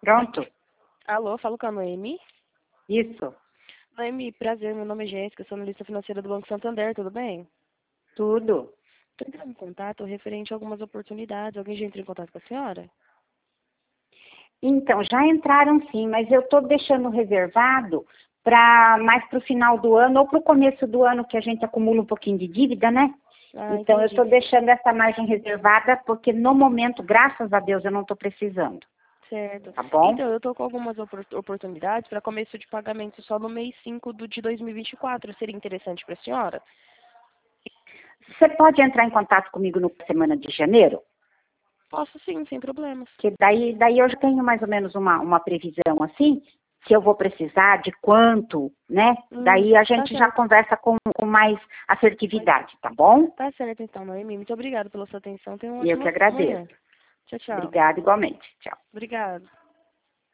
Pronto? Alô, falo com a Noemi. Isso. Noemi, prazer, meu nome é Jéssica, sou analista financeira do Banco Santander, tudo bem? Tudo. Estou entrando em contato referente a algumas oportunidades. Alguém já entrou em contato com a senhora? Então, já entraram sim, mas eu estou deixando reservado para mais para o final do ano ou para o começo do ano, que a gente acumula um pouquinho de dívida, né? Ah, Então, eu entendi. estou deixando essa margem reservada porque no momento, graças a Deus, eu não estou precisando. Certo. Tá bom? Então, eu estou com algumas oportunidades para começo de pagamento só no mês 5 de 2024. Seria interessante para a senhora? Você pode entrar em contato comigo na semana de janeiro? Posso sim, sem problemas. Que daí eu já tenho mais ou menos uma previsão assim, se eu vou precisar, de quanto, né? Daí a Tá gente já certo. conversa com mais assertividade, tá bom? Tá certo, então, Noemi. Muito obrigada pela sua atenção. Tenha uma E eu que ótima agradeço. manhã. Tchau, tchau. Obrigada igualmente. Tchau. Obrigada.